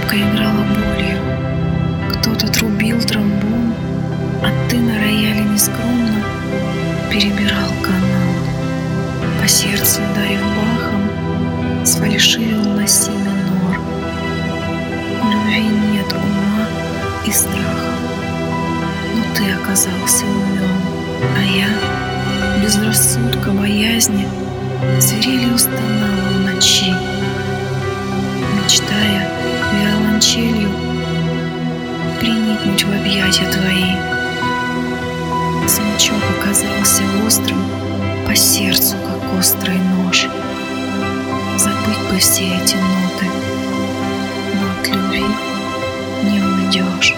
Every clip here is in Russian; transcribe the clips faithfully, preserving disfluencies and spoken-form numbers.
Скрипка играла болью, кто-то трубил тромбон, а ты на рояле нескромно перебирал канал. По сердцу ударив бахом, сфальшивил на си минор. У любви нет ума и страха, но ты оказался умен, а я без рассудка боязни свирелью стонала в ночи, мечтая виолончелью приникнуть в объятия твои. Смычок оказался острым по сердцу, как острый нож. Забыть бы все эти ноты, но от любви не уйдешь.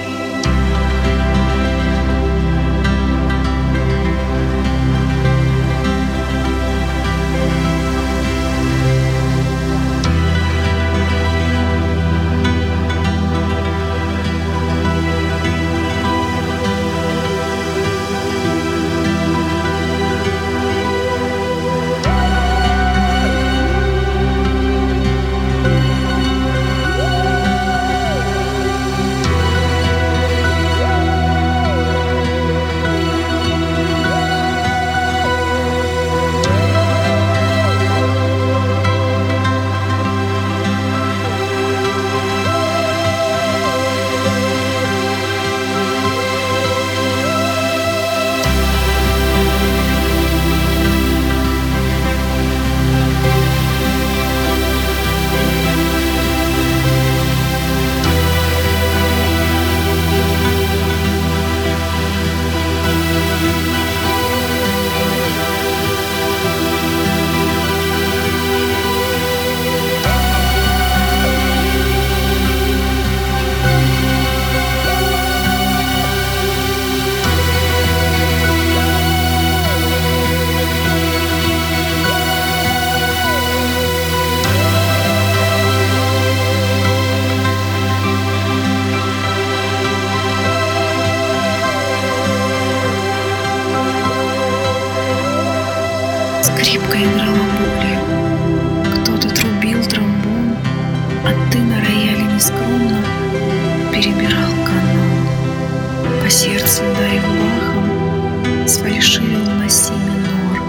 Скрипка играла болью, кто-то трубил тромбон, а ты на рояле нескромно перебирал канал. По сердцу ударив бахом, сфальшивил на си минор.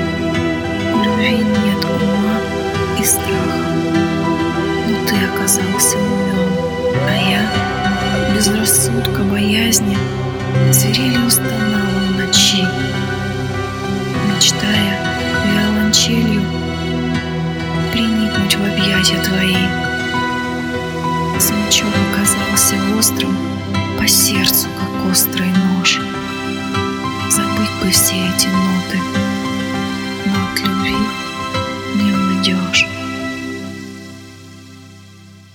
У любви нет ума и страха, но ты оказался умен, а я без рассудка боязни свирелью стонала в ночи, мечтая виолончелью приникнуть в объятия твои. Смычок оказался острым по сердцу, как острый нож. Забыть бы все эти ноты, но от любви не уйдешь.